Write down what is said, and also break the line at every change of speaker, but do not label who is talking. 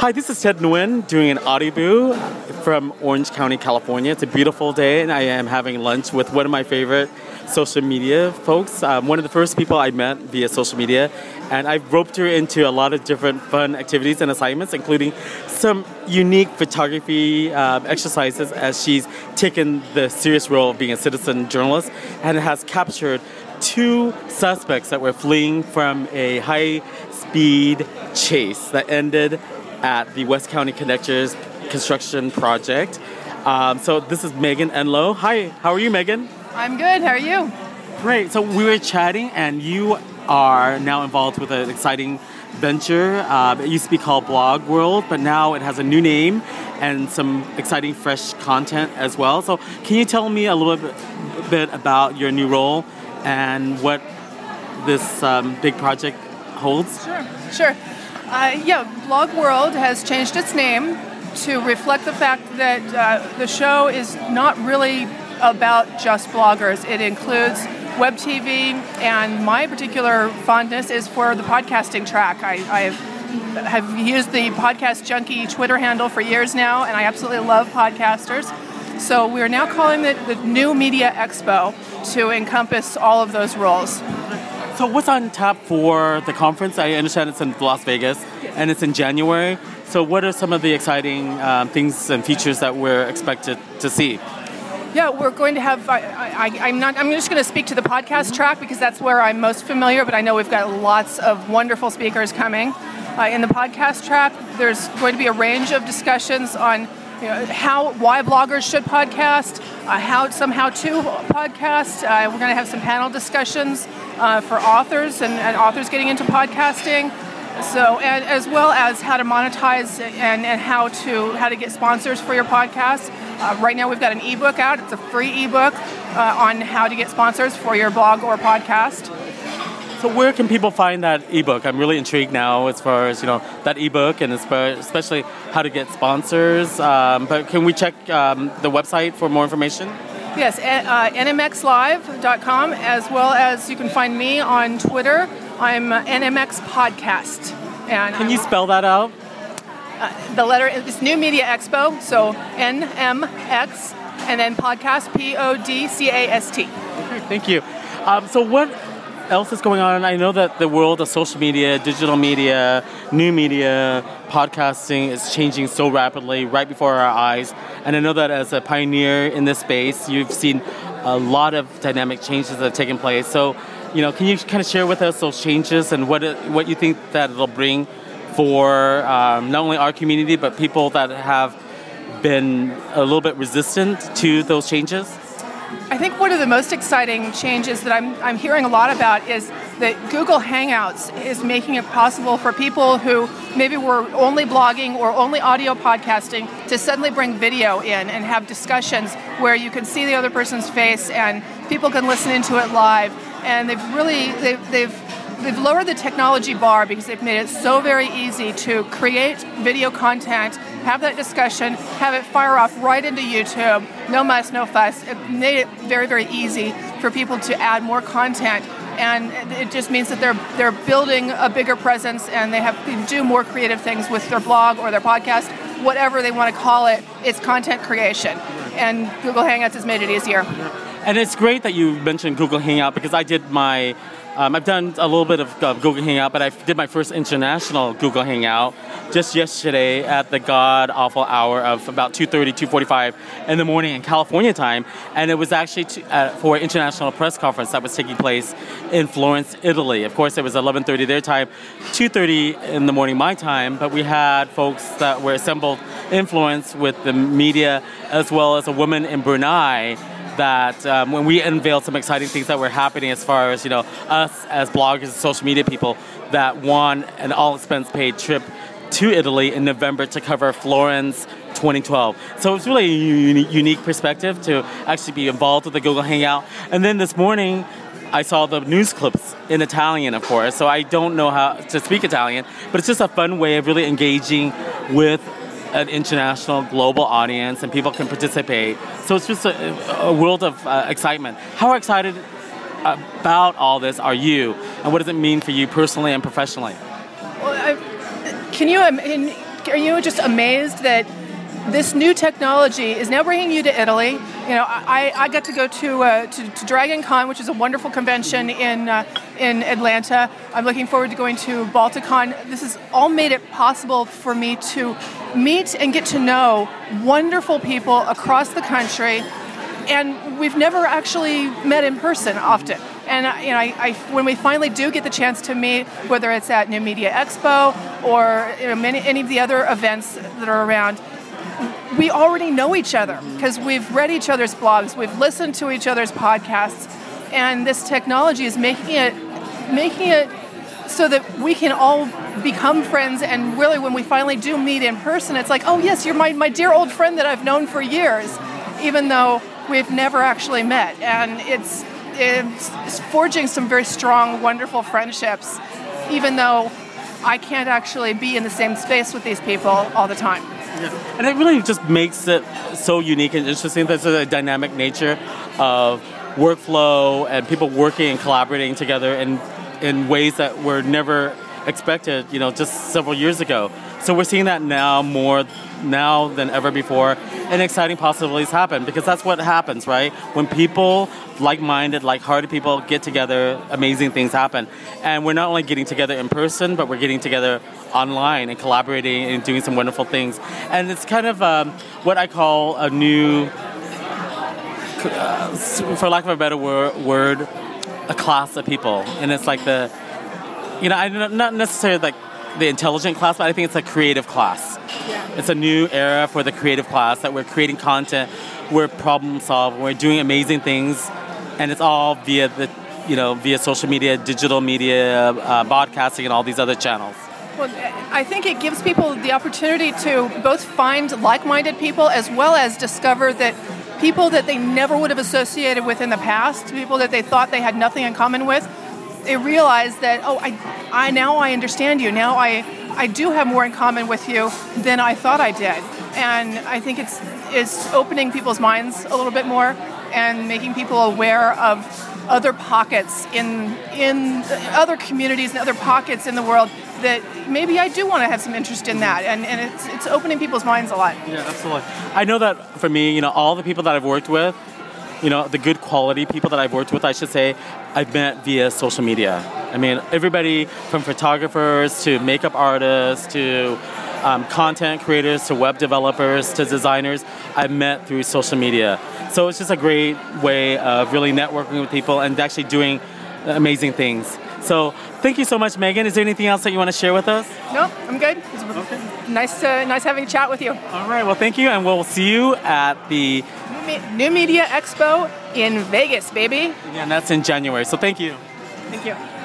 Hi, this is Ted Nguyen doing an audioboo from Orange County, California. It's a beautiful day, and I am having lunch with one of my favorite social media folks. One of the first people I met via social media, and I've roped her into a lot of different fun activities and assignments, including some unique photography exercises as she's taken the serious role of being a citizen journalist and has captured two suspects that were fleeing from a high-speed chase that ended at the West County Connectors construction project. So this is Megan Enlow. Hi, how are you, Megan?
I'm good. How are you?
Great. So we were chatting, and you are now involved with an exciting venture. It used to be called Blog World, but now it has a new name and some exciting, fresh content as well. So can you tell me a little bit about your new role and what this big project holds?
Sure. Blog World has changed its name to reflect the fact that the show is not really about just bloggers. It includes web TV, and my particular fondness is for the podcasting track. I have used the Podcast Junkie Twitter handle for years now, and I absolutely love podcasters. So we're now calling it the New Media Expo to encompass all of those roles.
So what's on tap for the conference? I understand it's in Las Vegas, and it's in January. So what are some of the exciting things and features that we're expected to see?
Yeah, we're going to have. I'm just going to speak to the podcast track because that's where I'm most familiar. But I know we've got lots of wonderful speakers coming. In the podcast track, there's going to be a range of discussions on why bloggers should podcast, how to podcast. We're going to have some panel discussions for authors and authors getting into podcasting. So, and as well as how to monetize and how to get sponsors for your podcast. Right now we've got an ebook out. It's a free ebook on how to get sponsors for your blog or podcast.
So where can people find that ebook? I'm really intrigued now as far as that ebook and especially how to get sponsors. But can we check the website for more information?
Yes, nmxlive.com, as well as you can find me on Twitter. I'm NMX Podcast. And
can you spell that out?
The letter is New Media Expo, so NMX, and then podcast, PODCAST.
Okay, thank you. So what else is going on? I know that the world of social media, digital media, new media, podcasting is changing so rapidly right before our eyes. And I know that as a pioneer in this space, you've seen a lot of dynamic changes that have taken place. So, can you kind of share with us those changes and what you think that it'll bring for not only our community, but people that have been a little bit resistant to those changes?
I think one of the most exciting changes that I'm hearing a lot about is that Google Hangouts is making it possible for people who maybe were only blogging or only audio podcasting to suddenly bring video in and have discussions where you can see the other person's face and people can listen into it live. And they've lowered the technology bar because they've made it so very easy to create video content, have that discussion, have it fire off right into YouTube. No muss, no fuss. It made it very, very easy for people to add more content, and it just means that they're building a bigger presence and they can do more creative things with their blog or their podcast, whatever they want to call it. It's content creation, and Google Hangouts has made it easier.
And it's great that you mentioned Google Hangout because I did I've done a little bit of Google Hangout, but I did my first international Google Hangout just yesterday at the god-awful hour of about 2:45 in the morning in California time. And it was actually for an international press conference that was taking place in Florence, Italy. Of course, it was 11:30 their time, 2:30 in the morning my time, but we had folks that were assembled in Florence with the media as well as a woman in Brunei that when we unveiled some exciting things that were happening as far as, us as bloggers and social media people that won an all-expense-paid trip to Italy in November to cover Florence 2012. So it's really a unique perspective to actually be involved with the Google Hangout. And then this morning, I saw the news clips in Italian, of course, so I don't know how to speak Italian, but it's just a fun way of really engaging with an international, global audience, and people can participate. So it's just a world of excitement. How excited about all this are you, and what does it mean for you personally and professionally?
Well, are you just amazed that this new technology is now bringing you to Italy? You know, I got to go to Dragon Con, which is a wonderful convention in Atlanta. I'm looking forward to going to Balticon. This has all made it possible for me to meet and get to know wonderful people across the country, and we've never actually met in person often. And you know, when we finally do get the chance to meet, whether it's at New Media Expo or any of the other events that are around, we already know each other because we've read each other's blogs, we've listened to each other's podcasts, and this technology is making it so that we can all become friends. And really, when we finally do meet in person, it's like, oh yes, you're my dear old friend that I've known for years, even though we've never actually met. And it's forging some very strong, wonderful friendships, even though I can't actually be in the same space with these people all the time.
Yeah. And it really just makes it so unique and interesting. There's a dynamic nature of workflow and people working and collaborating together in ways that were never expected, just several years ago. So we're seeing that now more now than ever before, and exciting possibilities happen, because that's what happens, right? When people, like-minded, like-hearted people get together, amazing things happen. And we're not only getting together in person, but we're getting together online and collaborating and doing some wonderful things. And it's kind of what I call a new, for lack of a better word, a class of people. And it's like not necessarily like the intelligent class, but I think it's a creative class. Yeah. It's a new era for the creative class, that we're creating content, we're problem solving, we're doing amazing things, and it's all via via social media, digital media, broadcasting, and all these other channels.
Well, I think it gives people the opportunity to both find like-minded people as well as discover that people that they never would have associated with in the past, people that they thought they had nothing in common with, they realize that, I now I understand you. Now I do have more in common with you than I thought I did. And I think it's opening people's minds a little bit more and making people aware of other pockets in other communities and other pockets in the world that maybe I do want to have some interest in that. And it's opening people's minds a lot.
Yeah, absolutely. I know that for me, all the people that I've worked with, the good quality people that I've worked with, I should say, I've met via social media. I mean, everybody from photographers to makeup artists to content creators to web developers to designers, I've met through social media. So it's just a great way of really networking with people and actually doing amazing things. So thank you so much, Megan. Is there anything else that you want to share with us?
No, I'm good. Okay. Nice having a chat with you.
All right. Well, thank you, and we'll see you at the
New Media Expo in Vegas, baby.
Yeah, and that's in January. So thank you.
Thank you.